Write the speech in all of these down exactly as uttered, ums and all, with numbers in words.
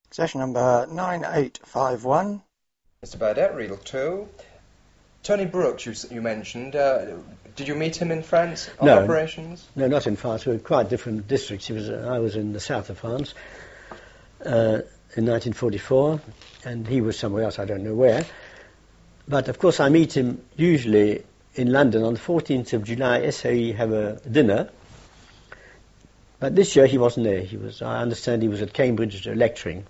Session number nine eight five one. Mister Burdett, Reel two. Tony Brooks, you, you mentioned. Uh, did you meet him in France on no, operations? No, not in France. We were quite different districts. He was, uh, I was in the south of France uh, in nineteen forty-four, and he was somewhere else, I don't know where. But, of course, I meet him usually in London on the fourteenth of July. S A E have a dinner. But this year he wasn't there. He was, I understand he was at Cambridge uh, lecturing.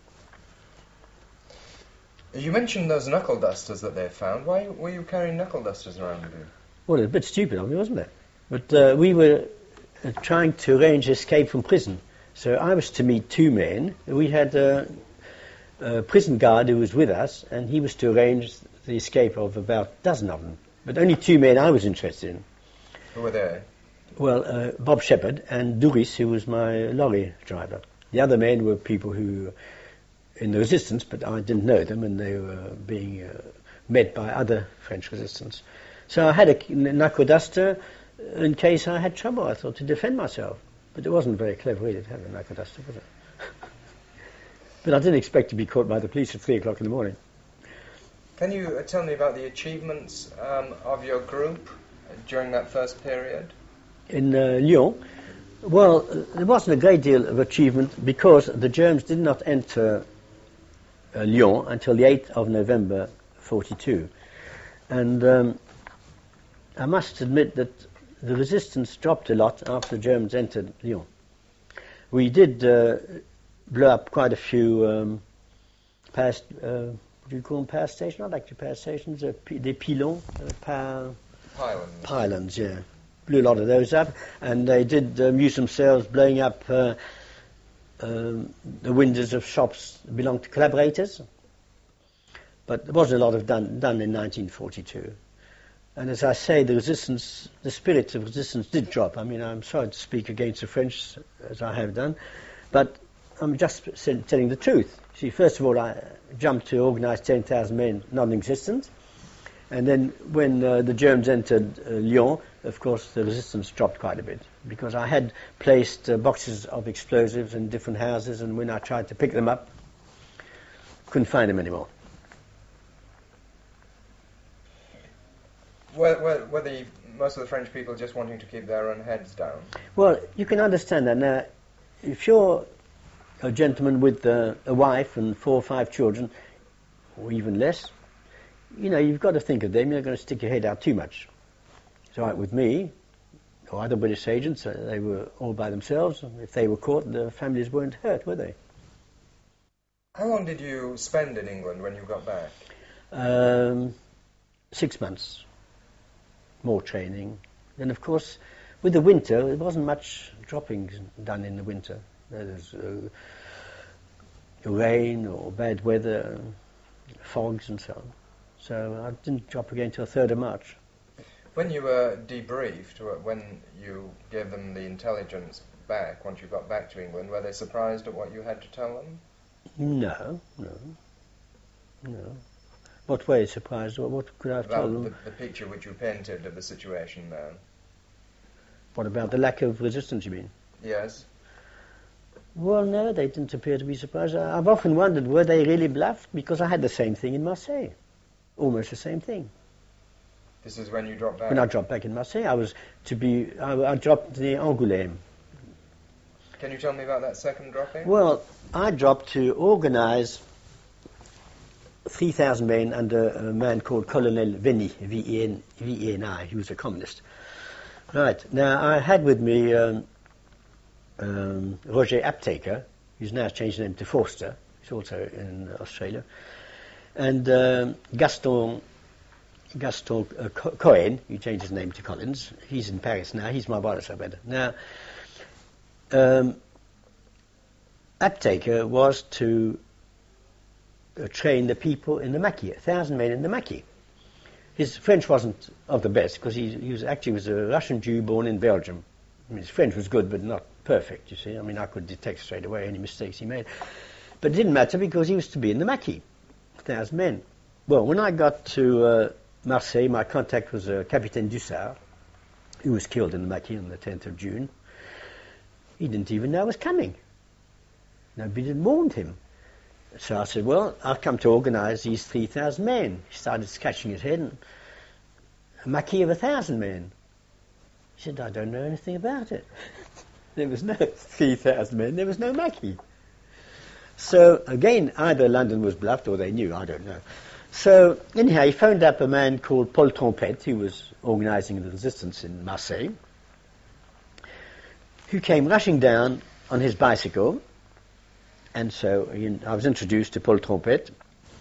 You mentioned those knuckle dusters that they found. Why were you carrying knuckle dusters around with you? Well, it was a bit stupid of me, wasn't it? But uh, we were uh, trying to arrange escape from prison. So I was to meet two men. We had uh, a prison guard who was with us, and he was to arrange the escape of about a dozen of them. But only two men I was interested in. Who were they? Well, uh, Bob Shepherd and Duris, who was my lorry driver. The other men were people who in the resistance, but I didn't know them, and they were being uh, met by other French resistance. So I had a knuckle duster in case I had trouble, I thought, to defend myself. But it wasn't very clever really to have a knuckle duster, was it? But I didn't expect to be caught by the police at three o'clock in the morning. Can you uh, tell me about the achievements um, of your group during that first period? In uh, Lyon? Well, uh, there wasn't a great deal of achievement because the Germans did not enter Uh, Lyon until the eighth of November forty-two, and um, I must admit that the resistance dropped a lot after the Germans entered Lyon. We did uh, blow up quite a few um, power, uh, what do you call them, power stations? Not actually power stations, uh, p- des pylons, uh, power pylons. Pylons, yeah. Blew a lot of those up, and they did amuse themselves blowing up Uh, Um, the windows of shops belonged to collaborators, but there wasn't a lot of done, done in nineteen forty-two. And as I say, the resistance, the spirit of resistance did drop. I mean, I'm sorry to speak against the French, as I have done, but I'm just telling the truth. See, first of all, I jumped to organize ten thousand men non-existent, and then when uh, the Germans entered uh, Lyon, of course, the resistance dropped quite a bit, because I had placed uh, boxes of explosives in different houses, and when I tried to pick them up, couldn't find them anymore. Were, were, were the, most of the French people just wanting to keep their own heads down? Well, you can understand that. Now, if you're a gentleman with uh, a wife and four or five children, or even less, you know, you've got to think of them. You're not going to stick your head out too much. It's all right with me, or other British agents. Uh, they were all by themselves. If they were caught, the families weren't hurt, were they? How long did you spend in England when you got back? Um, six months. More training. Then, of course, with the winter, there wasn't much dropping done in the winter. There was uh, rain or bad weather, fogs and so on. So I didn't drop again until third of March. When you were debriefed, when you gave them the intelligence back, once you got back to England, were they surprised at what you had to tell them? No, no, no. What way surprised? What, what could I have About told them? The, the picture which you painted of the situation there. What about the lack of resistance, you mean? Yes. Well, no, they didn't appear to be surprised. I, I've often wondered, were they really bluffed? Because I had the same thing in Marseille. Almost the same thing. This is when you dropped back? When I dropped back in Marseille, I was to be, I, I dropped near Angoulême. Can you tell me about that second dropping? Well, I dropped to organize three thousand men under a man called Colonel Veni, V E N, V E N I, he was a communist. Right, now I had with me um, um, Roger Aptaker, who's now changed his name to Forster, he's also in Australia, and um, Gaston Gaston uh, Co- Cohen, who changed his name to Collins. He's in Paris now. He's my boss, I bet. Now, um, Aptaker was to uh, train the people in the Maquis, a thousand men in the Maquis. His French wasn't of the best, because he, he was actually was a Russian Jew born in Belgium. I mean, his French was good, but not perfect, you see. I mean, I could detect straight away any mistakes he made. But it didn't matter, because he was to be in the Maquis, a thousand men. Well, when I got to uh, Marseille, my contact was uh, Capitaine Dussard, who was killed in the Maquis on the tenth of June. He didn't even know I was coming. Nobody had warned him. So I said, well, I've come to organise these three thousand men. He started scratching his head, and a maquis of a thousand men. He said, I don't know anything about it. There was no three thousand men, there was no maquis. So again, either London was bluffed or they knew, I don't know. So anyhow, he phoned up a man called Paul Trompette, who was organising the resistance in Marseille, who came rushing down on his bicycle. And so he, I was introduced to Paul Trompette.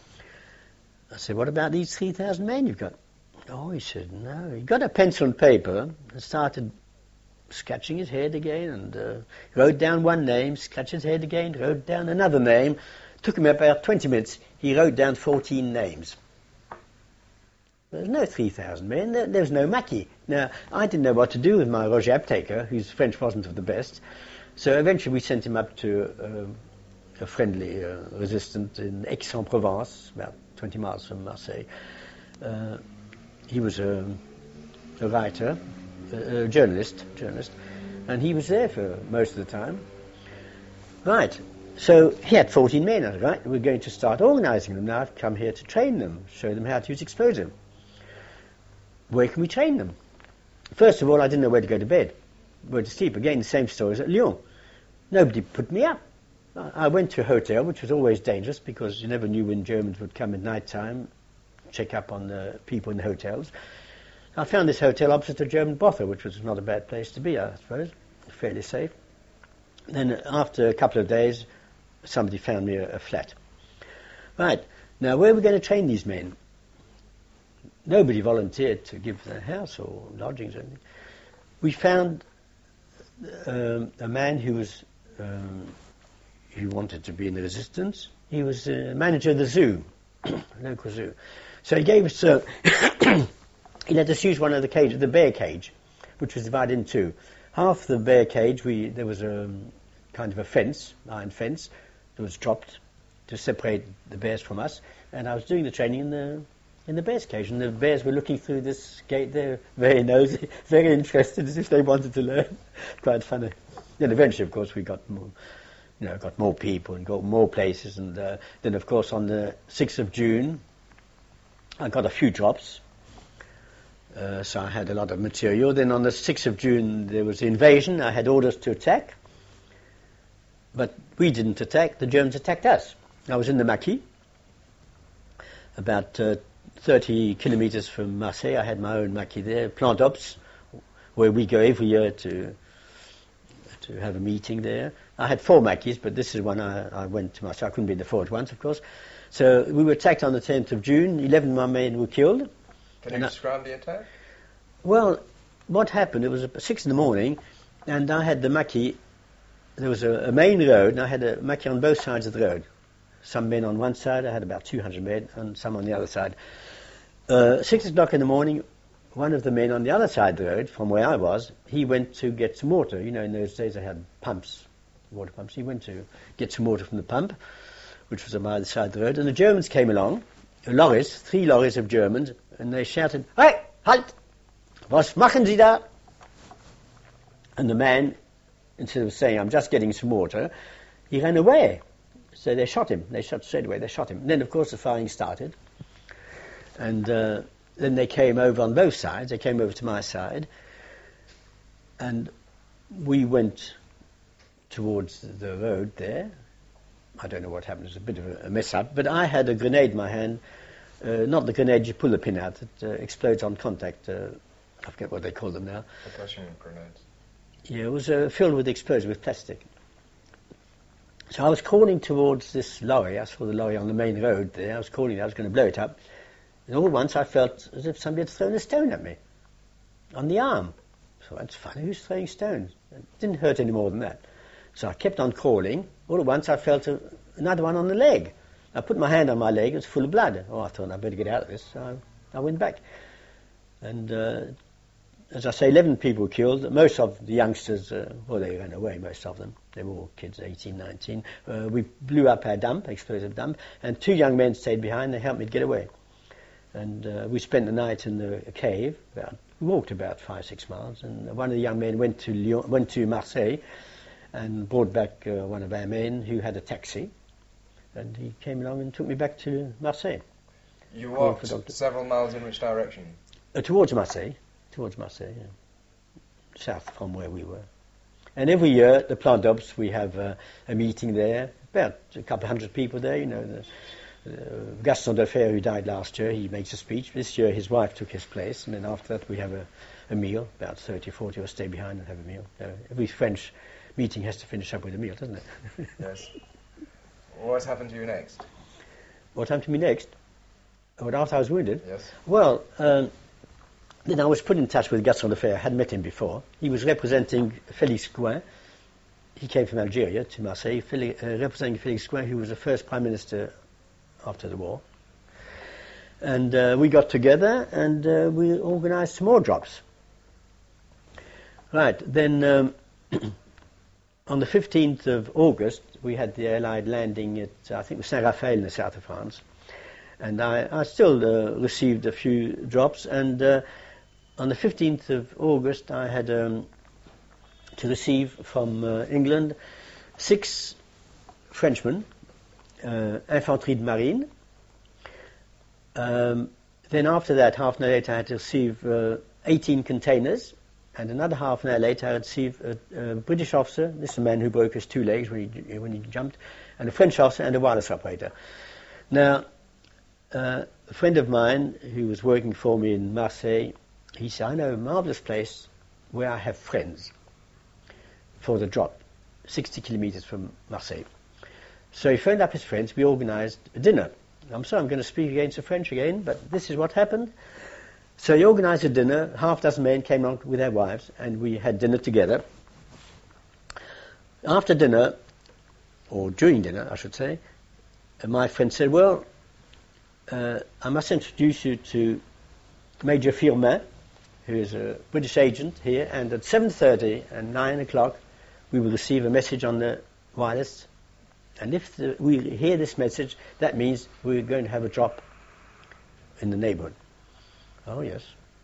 I said, what about these three thousand men you've got? Oh, he said, no. He got a pencil and paper and started scratching his head again, and uh, wrote down one name, scratched his head again, wrote down another name. Took him about twenty minutes. He wrote down fourteen names. There's no three thousand men. There, there's no maquis. Now, I didn't know what to do with my Roger Aptaker, whose French wasn't of the best. So eventually we sent him up to uh, a friendly uh, resistant in Aix-en-Provence, about twenty miles from Marseille. Uh, he was a, a writer, a, a journalist, journalist, and he was there for most of the time. Right. So he had fourteen men, I said, right, we're going to start organising them. Now I've come here to train them, show them how to use explosive. Where can we train them? First of all, I didn't know where to go to bed, where to sleep. Again, the same story as at Lyon. Nobody put me up. I went to a hotel, which was always dangerous because you never knew when Germans would come at night time, check up on the people in the hotels. I found this hotel opposite a German brothel, which was not a bad place to be, I suppose, fairly safe. Then after a couple of days, somebody found me a, a flat. Right, now where are we going to train these men? Nobody volunteered to give their house or lodgings or anything. We found um, a man who was um, who wanted to be in the resistance. He was uh, manager of the zoo, local zoo. So he gave us, uh, he let us use one of the cages, the bear cage, which was divided in two. Half the bear cage, we there was a kind of a fence, iron fence, that was dropped to separate the bears from us. And I was doing the training in the in the bears cage, and the bears were looking through this gate there, very nosy, very interested, as if they wanted to learn. Quite funny. Then eventually, of course, we got more, you know, got more people and got more places. And uh, then, of course, on the sixth of June, I got a few drops. Uh, so I had a lot of material. Then on the sixth of June, there was the invasion. I had orders to attack. But we didn't attack. The Germans attacked us. I was in the maquis, about uh, thirty kilometers from Marseille. I had my own maquis there, Plant Ops, where we go every year to to have a meeting there. I had four maquis, but this is one I, I went to myself. I couldn't be in the four at once, of course. So we were attacked on the tenth of June. eleven of my men were killed. Can you describe the attack? Well, what happened, it was six in the morning, and I had the maquis. There was a, a main road, and I had a maquis on both sides of the road. Some men on one side, I had about two hundred men, and some on the other side. Uh, six o'clock in the morning, one of the men on the other side of the road, from where I was, he went to get some water. You know, in those days they had pumps, water pumps. He went to get some water from the pump, which was on the other side of the road, and the Germans came along, lorries, three lorries of Germans, and they shouted, "Hey, halt! Was machen Sie da?" And the man, instead of saying, "I'm just getting some water," he ran away. So they shot him. They shot straight away. They shot him. And then, of course, the firing started. And uh, then they came over on both sides. They came over to my side. And we went towards the road there. I don't know what happened. It was a bit of a, a mess-up. But I had a grenade in my hand. Uh, not the grenade you pull the pin out. It uh, explodes on contact. Uh, I forget what they call them now. Percussion grenades. Yeah, it was uh, filled with explosive, with plastic. So I was crawling towards this lorry. I saw the lorry on the main road there. I was crawling. I was going to blow it up. And all at once I felt as if somebody had thrown a stone at me on the arm. So that's funny. Who's throwing stones? It didn't hurt any more than that. So I kept on crawling. All at once I felt a, another one on the leg. I put my hand on my leg. It was full of blood. Oh, I thought I'd better get out of this. So I, I went back. And uh, as I say, eleven people were killed. Most of the youngsters, uh, well, they ran away, most of them. They were all kids, eighteen, nineteen. Uh, we blew up our dump, explosive dump, and two young men stayed behind. They helped me to get away. And uh, we spent the night in the cave. About, we walked about five, six miles. And one of the young men went to Lyon, went to Marseille and brought back uh, one of our men who had a taxi. And he came along and took me back to Marseille. You Calling for walked doctor. several miles in which direction? Uh, towards Marseille, towards Marseille, yeah. South from where we were. And every year at the Plant d'Obs we have uh, a meeting there, about a couple of hundred people there, you know. The, uh, Gaston Defer, who died last year, he makes a speech. This year his wife took his place, and then after that we have a, a meal, about thirty, forty of us stay behind and have a meal. Uh, every French meeting has to finish up with a meal, doesn't it? Yes. What happened to you next? What happened to me next? What, after I was wounded? Yes. Well, um, then I was put in touch with Gaston Defer. I had met him before. He was representing Félix Gouin. He came from Algeria to Marseille, Félix, uh, representing Félix Gouin, who was the first prime minister after the war. And uh, we got together and uh, we organized some more drops. Right, then um, on the fifteenth of August, we had the Allied landing at, I think it was Saint-Raphael in the south of France. And I, I still uh, received a few drops, and uh, on the fifteenth of August I had um, to receive from uh, England six Frenchmen, uh, Infanterie de Marine. Um, then after that, half an hour later, I had to receive uh, eighteen containers, and another half an hour later I received a, a British officer, this is a man who broke his two legs when he, when he jumped, and a French officer and a wireless operator. Now, Uh, a friend of mine who was working for me in Marseille, he said, I know a marvellous place where I have friends for the drop, sixty kilometres from Marseille. So he phoned up his friends, we organised a dinner. I'm sorry, I'm going to speak against the French again, but this is what happened. So he organised a dinner, half dozen men came along with their wives, and we had dinner together. After dinner, or during dinner, I should say, uh, my friend said, well, Uh, I must introduce you to Major Firmin, who is a British agent here, and at seven thirty and nine o'clock we will receive a message on the wireless, and if the, we hear this message, that means we're going to have a drop in the neighbourhood. Oh yes.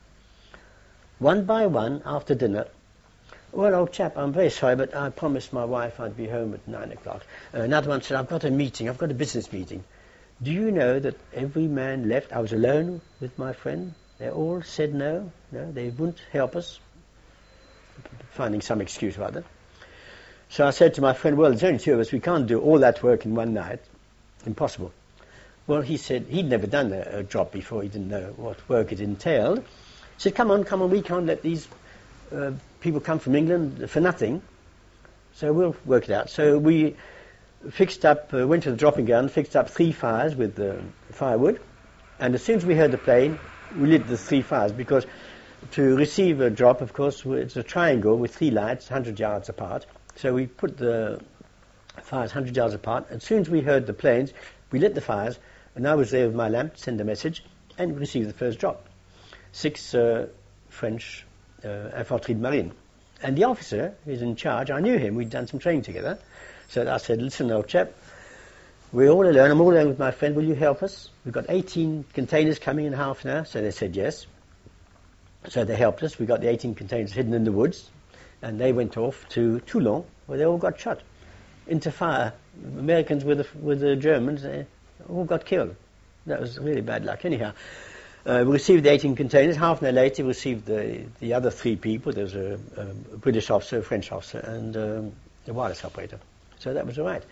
One by one, after dinner, well, old chap, I'm very sorry, but I promised my wife I'd be home at nine o'clock. Uh, another one said, I've got a meeting, I've got a business meeting. Do you know that every man left? I was alone with my friend. They all said no, no, they wouldn't help us. Finding some excuse rather. So I said to my friend, well, there's only two of us, we can't do all that work in one night. Impossible. Well, he said he'd never done a, a job before, he didn't know what work it entailed. He said, come on, come on, we can't let these uh, people come from England for nothing. So we'll work it out. So we fixed up, uh, went to the dropping ground, fixed up three fires with uh, firewood, and as soon as we heard the plane, we lit the three fires, because to receive a drop, of course, it's a triangle with three lights, one hundred yards apart. So we put the fires one hundred yards apart, and as soon as we heard the planes, we lit the fires, and I was there with my lamp to send a message, and we received the first drop. Six uh, French uh, Infanterie de Marine. And the officer who's in charge, I knew him, we'd done some training together. So I said, listen, old chap, we're all alone, I'm all alone with my friend, will you help us? We've got eighteen containers coming in half an hour. So they said yes. So they helped us. We got the eighteen containers hidden in the woods, and they went off to Toulon, where they all got shot into fire. Americans with the, with the Germans, they all got killed. That was really bad luck. Anyhow, uh, we received the eighteen containers. Half an hour later, we received the, the other three people. There was a, a British officer, a French officer, and um, a wireless operator. So that was all right.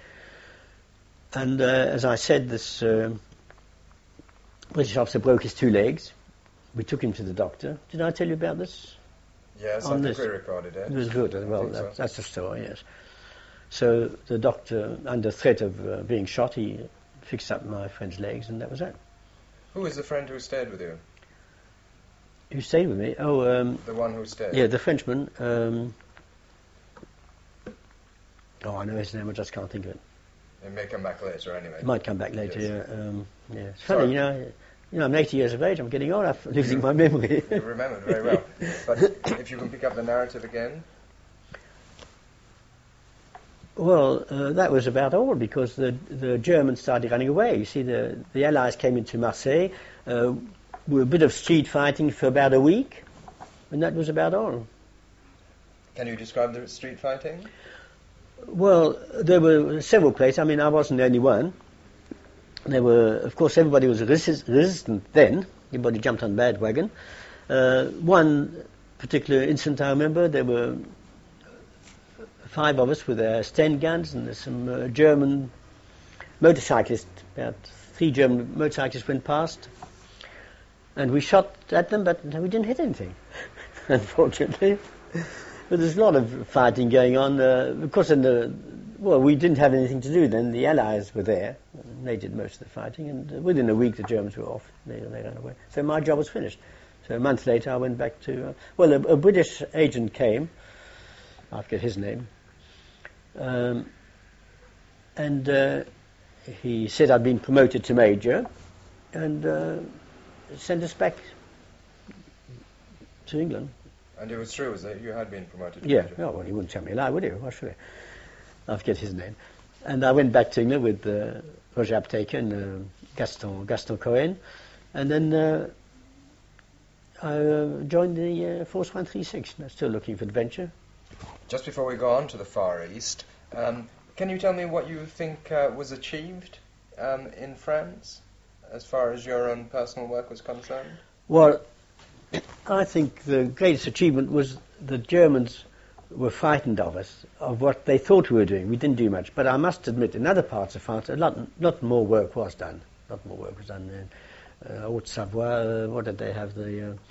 And uh, as I said, this uh, British officer broke his two legs. We took him to the doctor. Did I tell you about this? Yes, On I this? think we recorded it. It was good. I Well, think that, so. that's the story, yes. So the doctor, under threat of uh, being shot, he fixed up my friend's legs, and that was it. Who was the friend who stayed with you? Who stayed with me? Oh, um, The one who stayed? yeah, the Frenchman. Um, oh, I know his name, I just can't think of it. It may come back later anyway. It might come back later, Yes. yeah. Um, yeah. It's Sorry. funny, you know, you know, I'm eighty years of age, I'm getting old, I'm losing my memory. You remembered very well. But if you can pick up the narrative again. Well, uh, that was about all, because the the Germans started running away. You see, the, the Allies came into Marseille, uh, with a bit of street fighting for about a week, and that was about all. Can you describe the street fighting? Well, there were several places. I mean, I wasn't the only one. There were, of course, everybody was resist- resistant then. Everybody jumped on the bandwagon. Uh, one particular incident I remember, there were five of us with their Sten guns, and there's some uh, German motorcyclists, about three German motorcyclists went past, and we shot at them, but we didn't hit anything, unfortunately. But there's a lot of fighting going on. Uh, of course, in the, well, we didn't have anything to do then. The Allies were there. They did most of the fighting, and uh, within a week the Germans were off. They, they ran away. So my job was finished. So a month later I went back to, uh, well, a, a British agent came, I forget his name, um, and uh, he said I'd been promoted to major, and uh, sent us back to England. And it was true, was it? You had been promoted to Yeah, major? oh, well, he wouldn't tell me a lie, would he? Why should he? I forget his name. And I went back to England with uh, Roger Aptaker and uh, Gaston, Gaston Cohen, and then uh, I uh, joined the uh, Force one thirty-six. I'm still looking for adventure. Just before we go on to the Far East, um, can you tell me what you think uh, was achieved um, in France as far as your own personal work was concerned? Well, I think the greatest achievement was the Germans were frightened of us, of what they thought we were doing. We didn't do much, but I must admit, in other parts of France, a lot, lot more work was done. A lot more work was done in uh, Haute-Savoie. Uh, what did they have? The uh,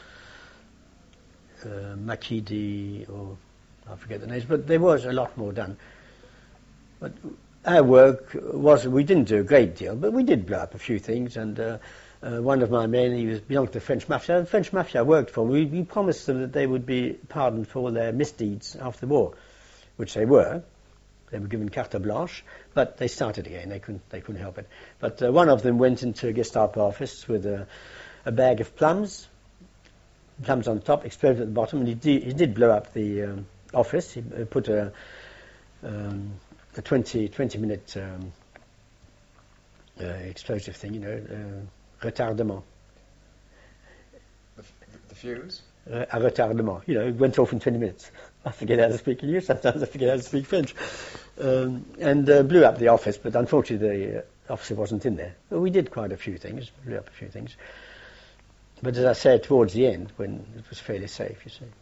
uh, Maquis de, or I forget the names, but there was a lot more done. But our work was, we didn't do a great deal, but we did blow up a few things, and uh, uh, one of my men, he was belonged to the French Mafia. The French Mafia worked for them. We, we promised them that they would be pardoned for all their misdeeds after the war, which they were. They were given carte blanche, but they started again. They couldn't, they couldn't help it. But uh, one of them went into a Gestapo office with a, a bag of plums, plums on top, exploded at the bottom, and he, de- he did blow up the um, office. He uh, put a, um, a twenty, twenty minute um, uh, explosive thing, you know, uh, retardement. The, f- the fuse? Uh, a retardement, you know, it went off in twenty minutes. I forget how to speak English, sometimes I forget how to speak French. Um, and uh, blew up the office, but unfortunately the uh, officer wasn't in there. Well, we did quite a few things, blew up a few things. But as I said, towards the end, when it was fairly safe, you see.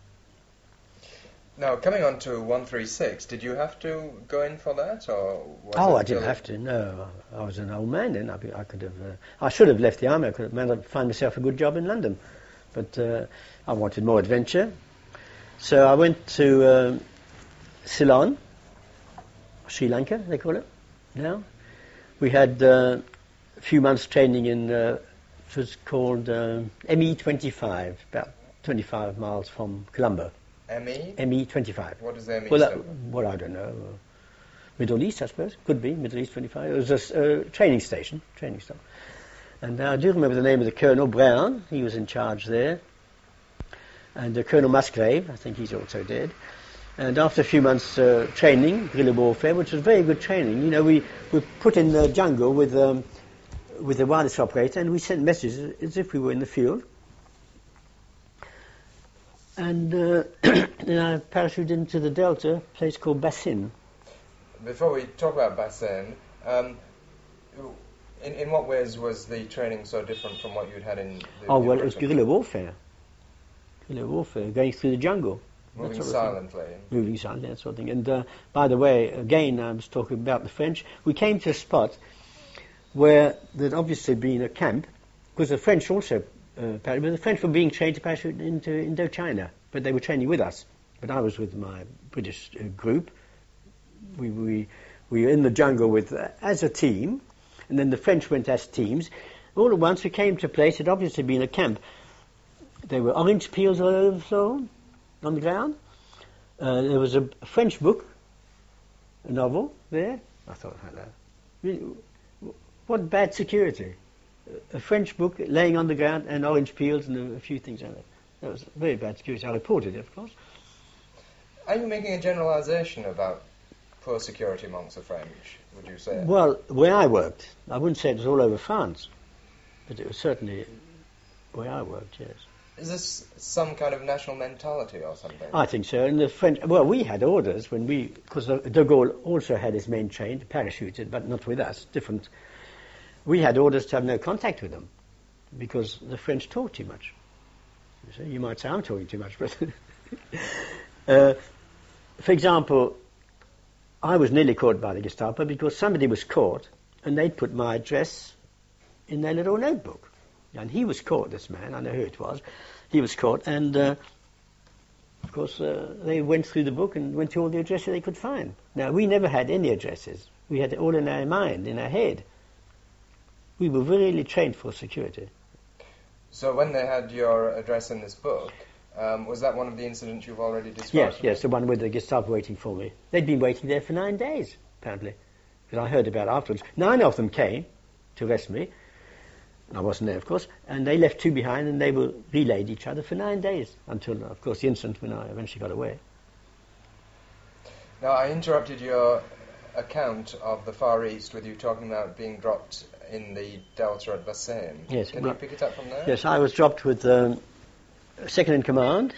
Now, coming on to one thirty-six, did you have to go in for that, or was Oh, it I didn't till- have to, no. I was an old man then. I, be- I could have, uh, I should have left the army. I could have managed to find myself a good job in London. But uh, I wanted more adventure. So I went to uh, Ceylon, Sri Lanka, they call it now. We had uh, a few months training in, uh, it was called uh, M E twenty-five, about twenty-five miles from Colombo. M E? M E twenty-five. What does M E Well, uh, stand for? well, I don't know. Uh, Middle East, I suppose. Could be, Middle East twenty-five. It was a s- uh, training station, training stop. And uh, I do remember the name of the Colonel, Brown. He was in charge there. And uh, Colonel Musgrave, I think he's also dead. And after a few months uh, training, guerrilla warfare, which was very good training, you know, we were put in the jungle with um, with a wireless operator, and we sent messages as if we were in the field. And uh, then I parachuted into the Delta, a place called Bassin. Before we talk about Bassin, um, in, in what ways was the training so different from what you'd had in the Oh, the well, it was Britain? guerrilla warfare. Guerrilla warfare, going through the jungle. Moving that sort of thing. silently. Moving silently, that sort of thing. And uh, by the way, again, I was talking about the French. We came to a spot where there'd obviously been a camp, because the French also, uh, par- but the French were being trained to parachute into Indochina, but they were training with us. But I was with my British uh, group. We, we, we were in the jungle with uh, as a team, and then the French went as teams. All at once we came to a place that had obviously been a camp. There were orange peels all over the floor, on the ground. Uh, there was a French book, a novel there. I thought, hello. Really, what bad security. A French book laying on the ground and orange peels and a, a few things on it. That was very bad security. I reported it, of course. Are you making a generalization about poor security amongst the French, would you say? Well, where I worked, I wouldn't say it was all over France, but it was certainly where I worked, yes. Is this some kind of national mentality or something? I think so. And the French, well, we had orders when we, because de Gaulle also had his men trained, parachuted, but not with us, different. we had orders to have no contact with them because the French talk too much. You see, you might say I'm talking too much, but uh, for example, I was nearly caught by the Gestapo because somebody was caught and they'd put my address in their little notebook. And he was caught, this man, I know who it was. He was caught, and uh, of course uh, they went through the book and went to all the addresses they could find. Now, we never had any addresses. We had it all in our mind, in our head. We were really trained for security. So when they had your address in this book, um, was that one of the incidents you've already described? Yes, yes, the one with the Gestapo waiting for me. They'd been waiting there for nine days, apparently, because I heard about it afterwards. Nine of them came to arrest me. I wasn't there, of course, and they left two behind, and they were relayed each other for nine days until, of course, the incident when I eventually got away. Now, I interrupted your account of the Far East with you talking about being dropped in the Delta at Bassein. Yes. Can well, you pick it up from there? Yes, I was dropped with um, second in command,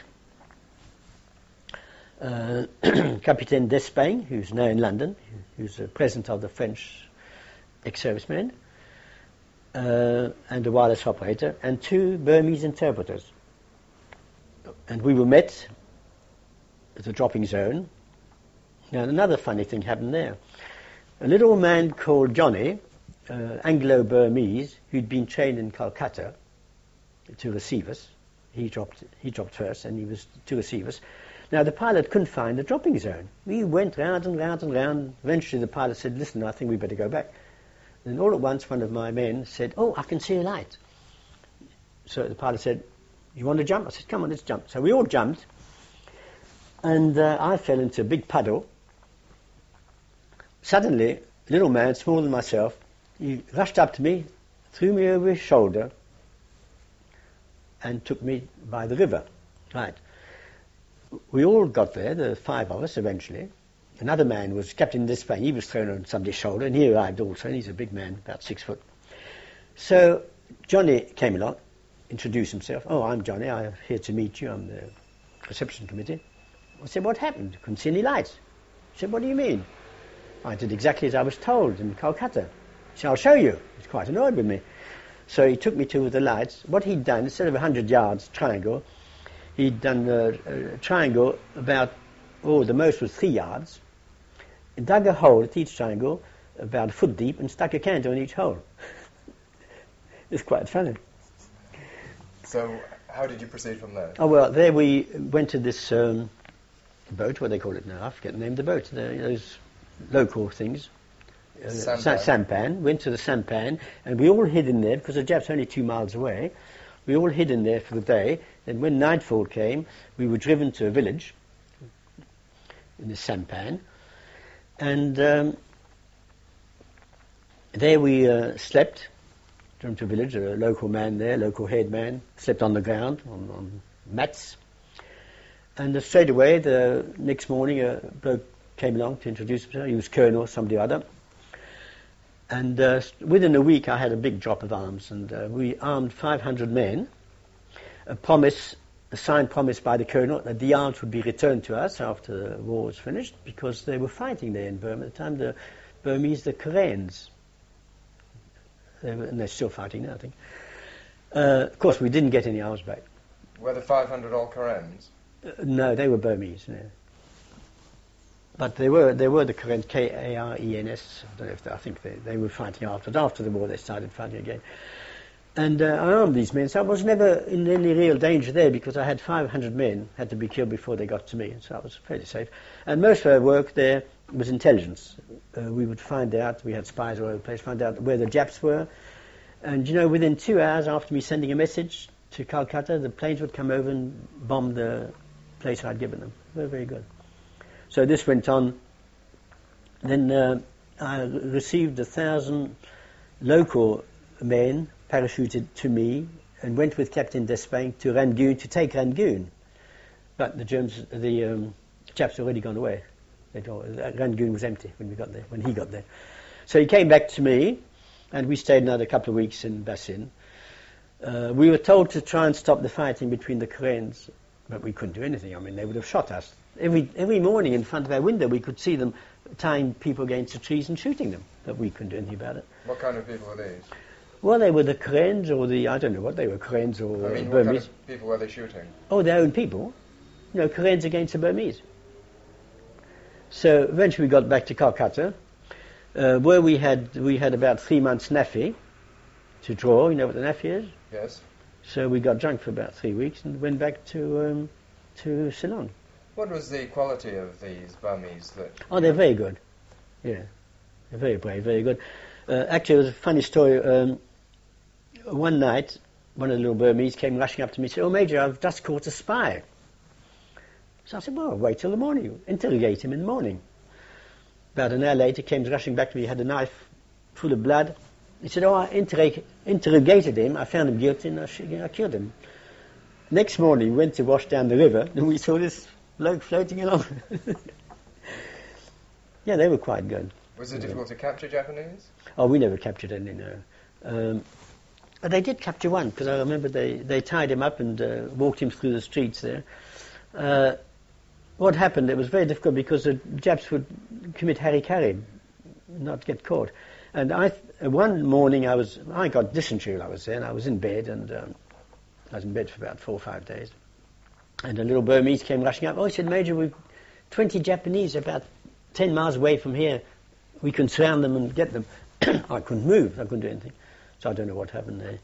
uh, Capitaine Despain, who's now in London, who's the president of the French ex-servicemen, Uh, and a wireless operator, and two Burmese interpreters. And we were met at the dropping zone. Now, another funny thing happened there. A little man called Johnny, uh, Anglo-Burmese, who'd been trained in Calcutta to receive us. He dropped, he dropped first, and he was to receive us. Now, the pilot couldn't find the dropping zone. We went round and round and round. Eventually, the pilot said, "Listen, I think we better go back." And all at once, one of my men said, "Oh, I can see a light." So the pilot said, "You want to jump?" I said, "Come on, let's jump." So we all jumped, and uh, I fell into a big puddle. Suddenly, a little man, smaller than myself, he rushed up to me, threw me over his shoulder, and took me by the river. Right. We all got there, the five of us, eventually. Another man was Captain Despain. He was thrown on somebody's shoulder, and he arrived also, and he's a big man, about six foot. So Johnny came along, introduced himself. "Oh, I'm Johnny. I'm here to meet you. I'm the reception committee." I said, "What happened? Couldn't see any lights." He said, "What do you mean?" I did exactly as I was told in Calcutta. He said, "I'll show you." He was quite annoyed with me. So he took me to the lights. What he'd done, instead of a hundred yards triangle, he'd done a, a triangle about, oh, the most was three yards. He dug a hole at each triangle, about a foot deep, and stuck a candle in each hole. It's quite funny. So, how did you proceed from there? Oh, well, there we went to this um, boat, what do they call it now? I forget the name of the boat. The, those local things. Uh, Sampan. Sa- sampan. Went to the sampan, and we all hid in there, because the Japs are only two miles away. We all hid in there for the day, and when nightfall came, we were driven to a village in the sampan. And um, there we uh, slept, driven to a village, a local man there, local head man, slept on the ground, on, on mats. And uh, straight away, the next morning, a bloke came along to introduce himself. He was colonel, somebody or other. And uh, within a week, I had a big drop of arms, and uh, we armed five hundred men. A promise, a signed promise by the colonel that the arms would be returned to us after the war was finished, because they were fighting there in Burma at the time. The Burmese, the Karens, they were, and they're still fighting now, I think. Uh, of course, we didn't get any arms back. Were the five hundred all Karens? Uh, no, they were Burmese. No. But they were they were the Karens, K A R E N S. I don't know if they, I think they, they were fighting after. After the war, they started fighting again. And uh, I armed these men, so I was never in any real danger there, because I had five hundred men had to be killed before they got to me, so I was fairly safe. And most of our work there was intelligence. Uh, we would find out, we had spies all over the place, find out where the Japs were. And, you know, within two hours after me sending a message to Calcutta, the planes would come over and bomb the place I'd given them. They were very good. So this went on. Then uh, I received a thousand local men parachuted to me and went with Captain Despain to Rangoon to take Rangoon. But the Germans, the um, Japs had already gone away. They'd all, Rangoon was empty when we got there, when he got there. So he came back to me, and we stayed another couple of weeks in Bassein. Uh, we were told to try and stop the fighting between the Karens, but we couldn't do anything. I mean, they would have shot us. Every every morning in front of our window, we could see them tying people against the trees and shooting them, but we couldn't do anything about it. What kind of people were these? Well, they were the Koreans or the, I don't know what they were, Koreans or I mean, uh, what kind Burmese. of people were they shooting? Oh, their own people. You know, Koreans against the Burmese. So eventually we got back to Calcutta, uh, where we had we had about three months naffy to draw. You know what the naffy is? Yes. So we got drunk for about three weeks and went back to um, to Ceylon. What was the quality of these Burmese that... Oh, they're very good. Yeah, they're very brave, very good. Uh, actually, it was a funny story. Um, one night, one of the little Burmese came rushing up to me and said, "Oh, Major, I've just caught a spy." So I said, "Well, wait till the morning. Interrogate him in the morning." About an hour later, he came rushing back to me. He had a knife full of blood. He said, "Oh, I interrog- interrogated him. I found him guilty and I, sh- I killed him." Next morning, we went to wash down the river and we saw this bloke floating along. Yeah, they were quite good. Was it difficult to capture Japanese? Oh, we never captured any, no. Um, but they did capture one, because I remember they, they tied him up and uh, walked him through the streets there. Uh, what happened, it was very difficult because the Japs would commit harikari, not get caught. And I, th- one morning I was, I got dysentery while I was there, and I was in bed, and um, I was in bed for about four or five days. And a little Burmese came rushing up. "Oh," he said, "Major, we've twenty Japanese about ten miles away from here. We can surround them and get them." I couldn't move. I couldn't do anything. So I don't know what happened there.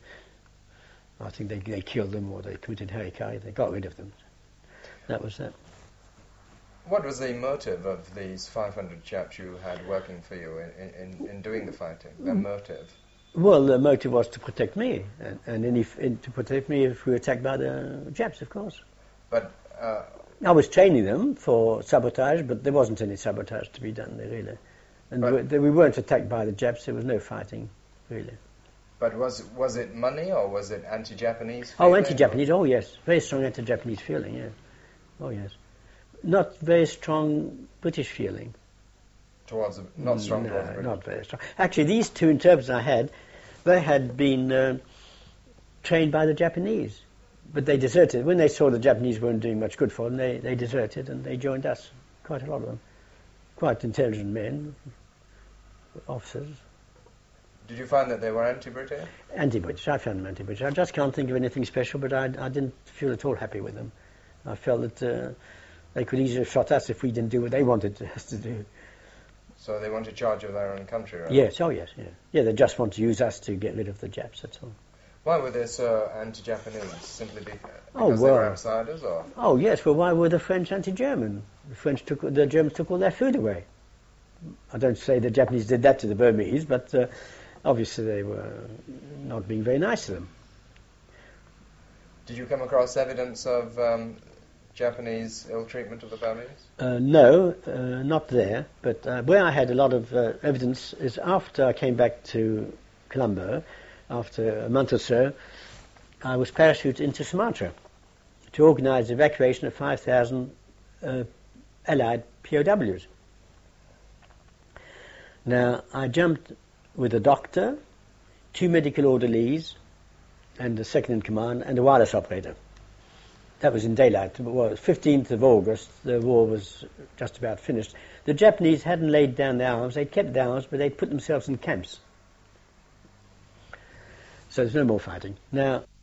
I think they, they killed them or they committed harikari. They got rid of them. That was that. What was the motive of these five hundred chaps you had working for you in, in, in doing the fighting? Their motive? Well, the motive was to protect me, and, and then if, and to protect me if we were attacked by the Japs, of course. But uh, I was training them for sabotage, but there wasn't any sabotage to be done there, really. And But- we, we weren't attacked by the Japs. There was no fighting, really. but was was it money or was it anti-Japanese? Oh, feeling, anti-Japanese. Oh, yes. Very strong anti-Japanese feeling, yeah. Oh, yes. Not very strong British feeling. Towards not strong No, towards Britain. not very strong. Actually, these two interpreters I had, they had been uh, trained by the Japanese. But they deserted. When they saw the Japanese weren't doing much good for them, they, they deserted and they joined us. Quite a lot of them. Quite intelligent men, officers. Did you find that they were anti-British? Anti-British. I found them anti-British. I just can't think of anything special, but I, I didn't feel at all happy with them. I felt that uh, they could easily have shot us if we didn't do what they wanted us to do. So they wanted charge of their own country, right? Yes, oh yes, yeah. Yeah, they just want to use us to get rid of the Japs, that's all. Why were they so anti-Japanese? Simply be- because Oh, they were well. outsiders, or? Oh yes, well why were the French anti-German? The French took, the Germans took all their food away. I don't say the Japanese did that to the Burmese, but uh, obviously they were not being very nice to them. Did you come across evidence of um, Japanese ill treatment of the Burmese? Uh, no, uh, not there, but uh, where I had a lot of uh, evidence is after I came back to Colombo, after a month or so, I was parachuted into Sumatra to organise the evacuation of five thousand uh, Allied P O Ws. Now, I jumped with a doctor, two medical orderlies, and the second in command, and a wireless operator. That was in daylight. Well, fifteenth of August, the war was just about finished. The Japanese hadn't laid down their arms. They'd kept their arms, but they'd put themselves in camps. So there's no more fighting. Now,